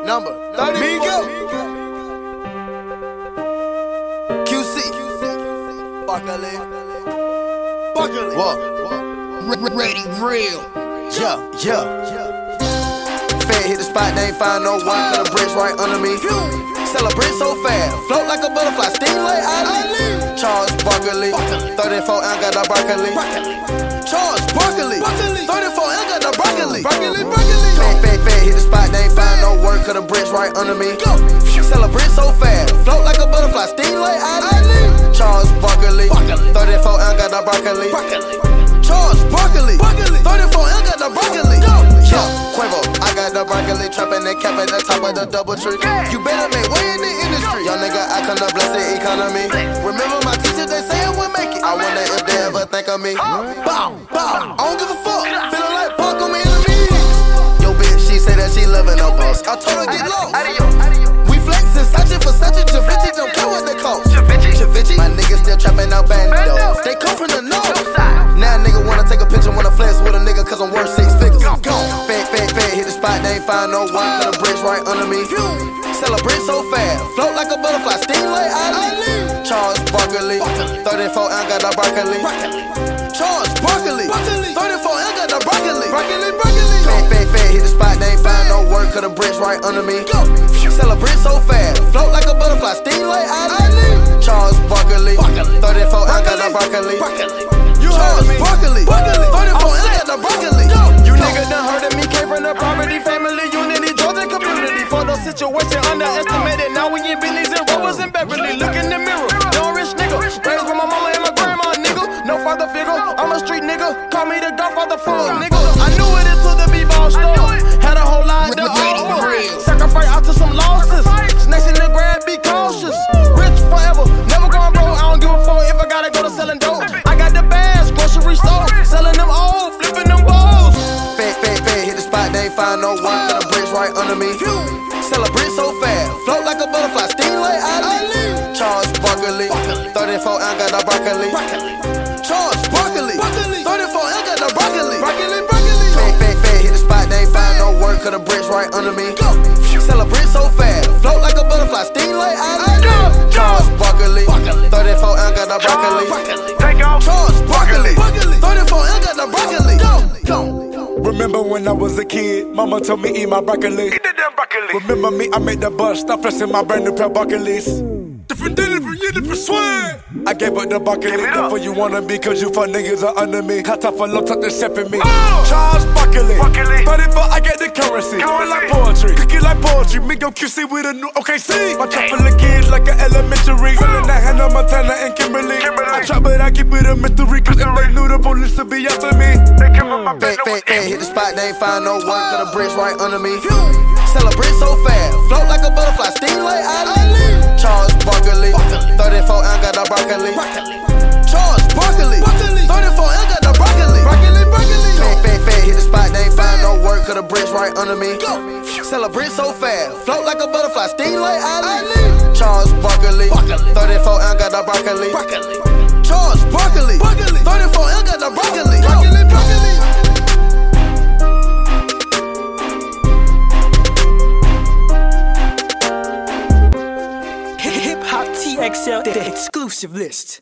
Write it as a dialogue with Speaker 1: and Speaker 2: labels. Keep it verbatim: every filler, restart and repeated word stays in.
Speaker 1: Number thirty. Migo. Q C. Buckley. Buckley. What?
Speaker 2: Ready real.
Speaker 1: Yeah, yeah. Fed hit the spot, they ain't find no one. Cause the bricks right under me. Celebrate so fast, float like a butterfly, sting like Ali. Charles Barkley, thirty-four ounce got the broccoli. Charles Barkley, thirty-four ounce got the broccoli. Broccoli, broccoli. Fed, fed, fed, hit the spot, they ain't find no work. Cause the bricks right under me. Celebrate so fast, float like a butterfly, sting like Ali. Charles Barkley, thirty-four ounce got the broccoli. Charles Barkley, thirty-four ounce got the broccoli. Yeah, Quavo, I got the broccoli, trapping and capping the top of the double tree. You better make way in the industry. Young nigga, I come to bless the economy. Remember my teachers, they say I would make it. I wonder if they ever think of me. Bow, bow, I don't give a fuck. Feeling like Park on my enemies. Yo, bitch, she say that she loving no boss. I told her get lost. We flexin', searching for such a Javinci, don't care what they cost. Javinci, my niggas still trapping out bandos. They come from the north. Now nigga wanna take a picture, wanna flex with a nigga cause I'm worth six figures. Gone. Fed, fed, fed, hit the spot, they ain't find no one. Cause the bricks right under me. Celebrate so fast, float like a butterfly, sting like Ali. Charles Barkley, thirty-four ounce got the broccoli. Charles Barkley, thirty-four ounce got the broccoli. Broccoli, broccoli. Fed, fed, fed, hit the spot, they ain't find no work. Cause the bricks right under me. Celebrate so fast, float like a butterfly, sting like Ali. Charles Barkley, thirty-four ounce got the broccoli. Charles Barkley, thirty-four ounce got the broccoli.
Speaker 3: You niggas done heard of me, came from the poverty, family, unity, Georgia community. For the situation underestimated, now we in Bentleys and Rovers in Beverly. Look in the mirror, young rich nigga, raised with my mama and my grandma, nigga. No father figure, I'm a street nigga, call me the Godfather full, nigga. I knew it until the B-ball store, had a whole lot to offer. Sacrifice out to some losses, snakes in the grab, be cautious. Rich forever, never going broke, I don't give a fuck if I gotta go to selling dope. I got the bags, grocery store, selling them old, flipping them balls.
Speaker 1: Fed, fed, fed, hit the spot, they ain't find no one. Cause the bricks right under me. Celebrate so fast, float like a butterfly, sting like Ali. Charles Barkley, thirty-four ounce got the broccoli. Charles Barkley, thirty-four ounce got the broccoli. Broccoli, broccoli. Fed, fed, fed, hit the spot, they ain't find no work. Cause the bricks right under me. Celebrate so fast, float like a butterfly, sting like Ali. Charles Barkley, thirty-four ounce got the broccoli. Charles Barkley, thirty-four ounce got the broccoli.
Speaker 3: Remember when I was a kid, mama told me eat my broccoli. Eat the damn broccoli. Remember me, I made the bus, stop pressing my brand new pair of broccolis. Different day, different year, different swag. I gave up the broccoli, therefore you wanna be, cause you fuck niggas are under me. Hot top for low top, they stepping me. Oh. Charles Barkley, thirty-four, I get the currency. Going like poetry, cookie like poetry. Me go Q C with a new O K C. My trap full of kids like an elementary. Selling that Hannah Montana and Kimberly. Kimberly. I trap, but I keep it a mystery, cause if they knew the police would be after me. They come on my
Speaker 1: Fed, fed, fed, hit the spot, they ain't find no one. Cause the bricks right under me. Celebrate so fast, float like a butterfly, sting like Ali. Charles Barkley, thirty-four ounce got the broccoli. Charles Barkley, thirty-four ounce got the broccoli. Broccoli, broccoli. Fed, fed, fed, hit the spot, they ain't find no work. Cause the bricks right under me. Celebrate so fast, float like a butterfly, sting like Ali. Charles Barkley, thirty-four ounce got the broccoli. Charles Barkley, thirty-four ounce got the broccoli. Broccoli, broccoli.
Speaker 2: Hip Hop T X L, the exclusive list.